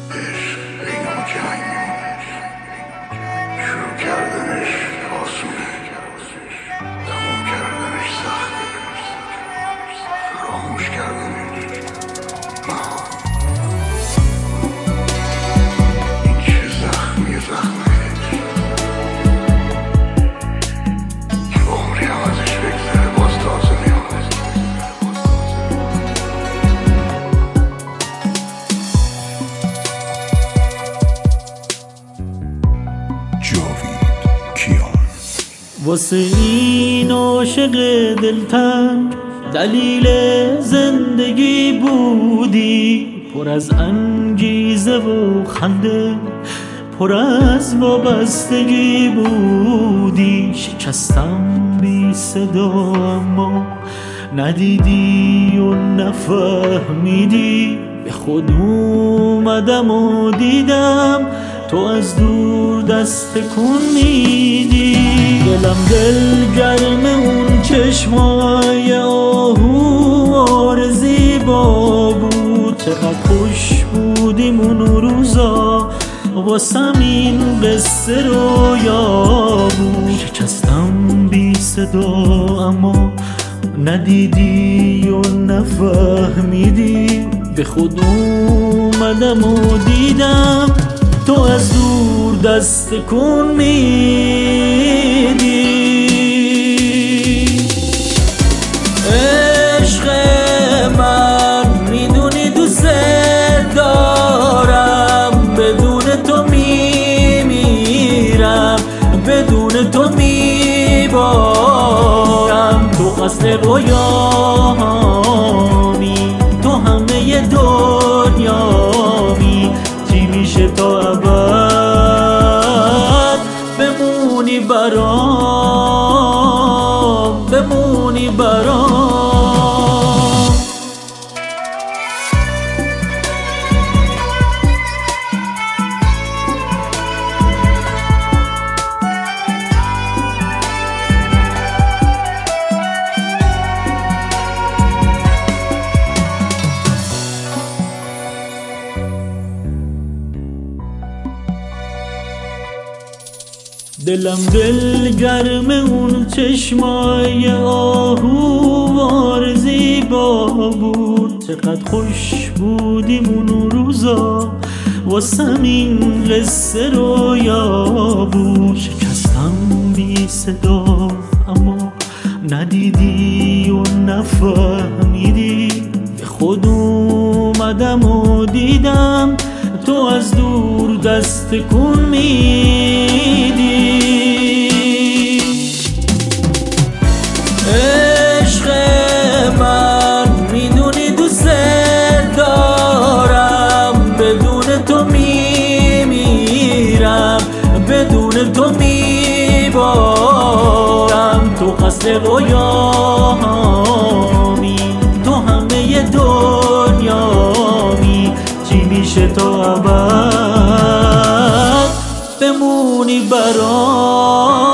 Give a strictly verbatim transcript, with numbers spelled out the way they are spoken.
عشق بین ما جنگ میمونه، شروع کردنش آسونه، تموم کردنش سخته، فراموش کردنش محال. این چه زخمی زخمه که عمری هم ازش بگذره باز تازه میاد. واسه این عاشق دلتنگ دلیل زندگی بودی، پر از انگیزه و خنده، پر از وابستگی بودی. شکستم بی صدا اما ندیدی و نفهمیدی، به خود اومدم و دیدم تو از دور دست کن میدی. دلم دل گرم اون چشمای آهوار زیبا بود، چقدر خوش بودیم اون روزا، واسم این قصه رویا بود. شکستم بی صدا اما ندیدی و نفهمیدی، به خود اومدم و دیدم تو از دور دست کن میدی. عشق من میدونی دوست دارم، بدون تو میمیرم، بدون تو میبارم. تو اصل رویامی، تو همه دنیامی، چی میشه تا ابد بمونی برام، بمونی برام. دلم دل گرم اون چشمای آهوار زیبا بود، چقدر خوش بودیم اون روزا، واسم این قصه رویا بود. شکستم بی صدا اما ندیدی و نفهمیدی، به خود اومدم و دیدم تو از دور دست کن میدی. عشق من میدونی دوست دارم، بدون تو میمیرم، بدون تو میبارم. تو قصد رویامی، تو همه دنیامی، چی میشه تا ابد بمونی برام.